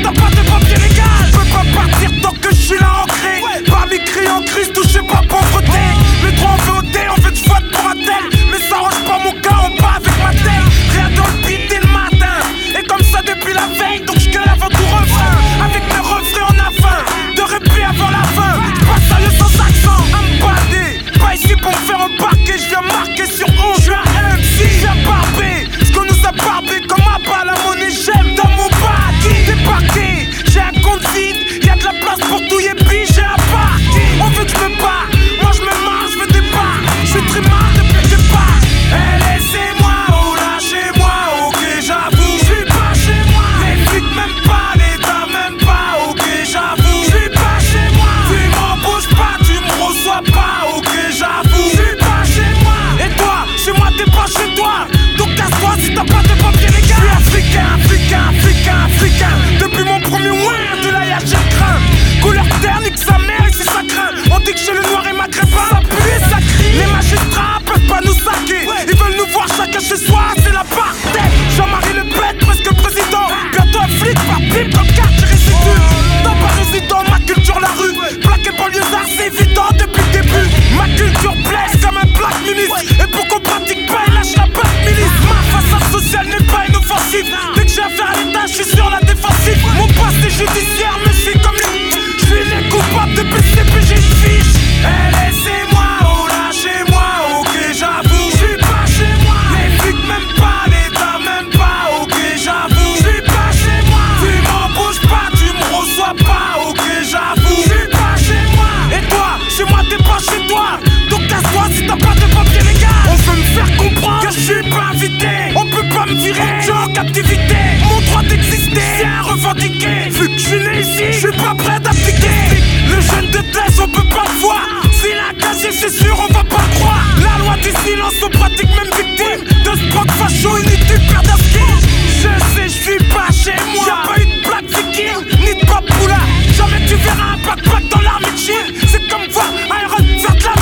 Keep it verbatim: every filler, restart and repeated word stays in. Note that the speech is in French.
t'as pas de papier légal. Je peux pas partir tant que je suis là ancré. Parmi cris en crise, touché pas pauvreté. Les droits en V O D, en fait je vote pour un tel. Mais ça range pas mon cas, on bat avec ma tête. Rien dans le beat dès le matin. Et comme ça depuis la veille, donc je gueule avant tout refrain. Avec mes refrains on a faim, de répit avant la fin. J'passe sérieux sans accent, à me bader. Pas ici pour me faire embarquer, je viens marquer sur onze. Je suis un M C, je viens barber. Ce qu'on nous a barbé comme à bas la monnaie, j'aime dans mon bac. Débarqué, j'ai un compte vide, y'a de la place pour tout yépi, j'ai un parking. On veut que je me bats, moi je me marre, je veux des bars. Je suis très mal depuis le départ. Eh laissez-moi, oh lâchez-moi, ok j'avoue. Je suis pas chez moi, les flics même pas, l'état même pas, ok j'avoue. Je suis pas chez moi, tu m'embauches pas, tu me reçois pas, ok j'avoue. Je suis pas chez moi, et toi, chez moi t'es pas chez toi. Donc casse-toi si t'as pas de papier légal. Je suis africain, africain, africain, africain. Depuis mon premier ouin, de la y'a j'ai le craint. Couleur terre, nique sa mère ici ça craint. On dit que chez le noir et maghrébin, ça pue et ça crie. Les magistrats peuvent pas nous saquer. Ils veulent nous voir chacun chez soi, c'est la partie. Jean-Marie Le Pen, presque président. Bientôt un flic par pipe dans le quartier résidu. Dans pas résident, ma culture la rue. Plaqué banlieusard, c'est évident depuis le début. Ma culture blesse comme un plaque ministre. Et pour qu'on pratique pas, il lâche la batte milice. Ma façade sociale n'est pas inoffensive. Dès que j'ai affaire à l'État, je suis sur la défensive. Mon passé judiciaire me suit comme les. Je suis les coupables de P C P, j'ai une fiche. Eh laissez-moi, oh lâchez-moi, ok j'avoue. Je suis pas chez moi, les flics même pas, l'État même pas, ok j'avoue. Je suis pas chez moi, tu m'embauches pas, tu me reçois pas, ok j'avoue. Je suis pas chez moi, et toi, chez moi t'es pas chez toi. Donc casse-toi si t'as pas de papier légal. On veut me faire comprendre que je suis pas invité. On peut pas me virer, je suis en captivité. Mon droit d'exister, c'est à revendiquer. Vu que je suis né ici, je suis pas prêt d'appliquer. Le jeune de thèse, on peut pas le voir. S'il a un casier, c'est sûr, on va pas le croire. La loi du silence, on pratique même victime de ce proc facho inutile, père d'un ski. Je sais, je suis pas chez moi. Y'a pas eu de black viking, ni de papoula. Jamais tu verras un backpack dans l'armée de Chine. C'est comme voir Iron faire de la